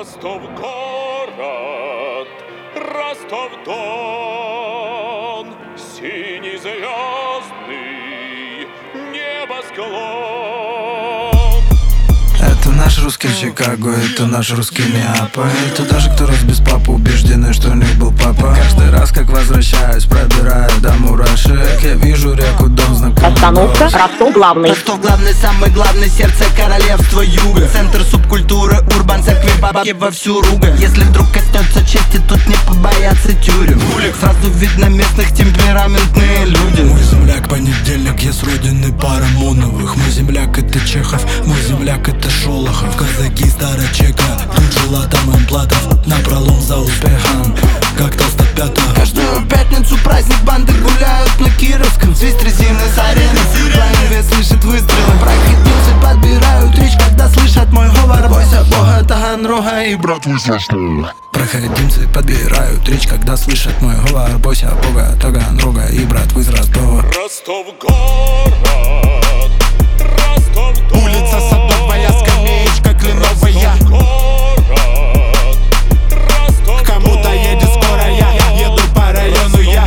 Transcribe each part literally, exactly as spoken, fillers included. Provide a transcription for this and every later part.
Ростов город, Ростов-Дон, синий звездный небосклон. Это наш русский Чикаго, это наш русский Неаполь. Туда же, кто рос без папы, убеждены, что у них был папа. Каждый раз, как возвращаюсь, пробираю до мурашек, я вижу реку Дон, знакомый. Остановка Ростов главный. Ростов главный, самый главный, сердце королевства юга. Центр субкультуры, урбан, церкви, бабки вовсю ругань. Если вдруг коснется чести, тут не побояться тюрем. Улик, сразу видно местных темпераментные люди. Мой земляк понедельник, я с родины Парамоновых. Мой земляк это Чехов, мой земляк это Шолохов. Казаки Старочека, тут жила там Амплатов. Напролом за успехом, как толстопятого. Каждую пятницу праздник, банды гуляют на Кировском. Свист резины с арены, вес слышит выстрелы. Проходимцы подбирают речь, когда слышат мой говор. Бойся Бога, Таганрога и братвы с Ростова. Проходимцы подбирают речь, когда слышат мой говор. Бойся Бога, Таганрога и братвы из Ростова. Ростов город, Ростов-Дон, Улица Садовая, скамеечка кленовая. город, Ростов-Дон, Кому-то едет скоро, я еду по району я.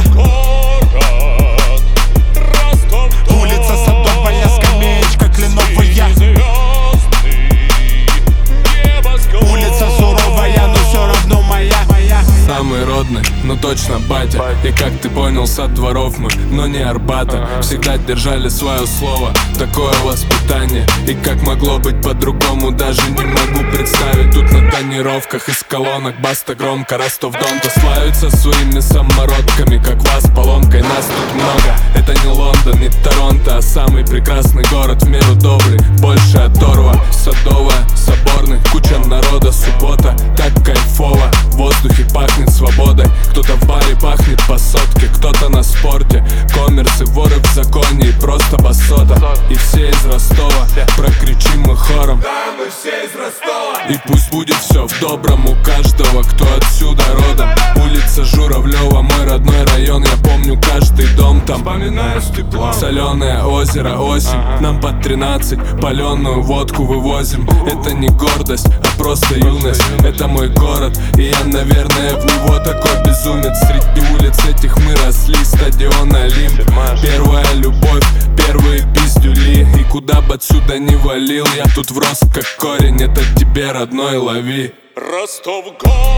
город, Ростов-Дон, Улица Садовая, скамеечка кленовая. звездный небосклон. Улица суровая, но все равно моя. Самый родный, но точно батя. И как ты понял, сад дворов мы, но не Арбата. Всегда держали свое слово, такое воспитание. И как могло быть по-другому, даже не могу представить. Тут на тонировках из колонок баста громко. Ростов-Дон-то славится своими самородками, как вас поломкой. Нас тут много, это не Лондон, не Торонто, а самый прекрасный город в меру добрый. Больше оторва, Садовая, Соборный, куча народа, суббота. Так кайфово, в воздухе пахнет свободой. Кто-то в баре пахнет по сотке, кто-то на спорте. Коммерсы, воры в законе и просто басота. И все из Ростова, прокричим мы хором. Да, мы все из Ростова. И пусть будет все в добром у каждого, кто отсюда родом. Улица Журавлева, мой родной район, я помню каждый дом там. Вспоминаю с теплом. Соленое озеро, осень, нам под тринадцать, паленую водку вывозим. Это не гордость, а просто юность. Это мой город, и я, наверное, в него такой безумец. Среди улиц этих мы росли, стадион Олимп. Первая любовь, первые пиздюли. И куда бы отсюда не валил, я тут врос как корень. Это тебе, родной, лови. Ростов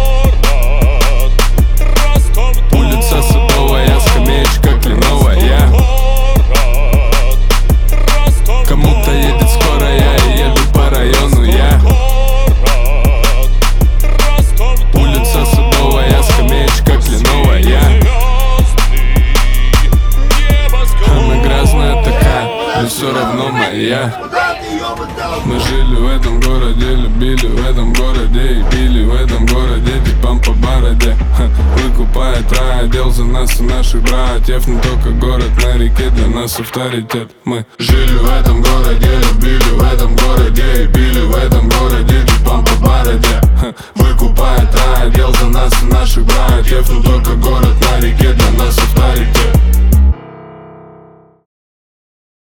город, Ростов-Дон, Улица Садовая, скамеечка кленовая. город, Ростов-Дон, Кому-то едет скоро, я и еду по району я. город, Ростов-Дон, Улица Садовая, скамеечка кленовая. звездный небосклон. Она грязная такая, но все равно моя. Мы жили в этом городе, любили в этом городе и пили в этом городе типам по бороде. Ха, выкупает рай, отдел за нас и наших братьев. Не только город на реке, для нас авторитет. Мы жили в этом городе, любили в этом городе и пили в этом городе типам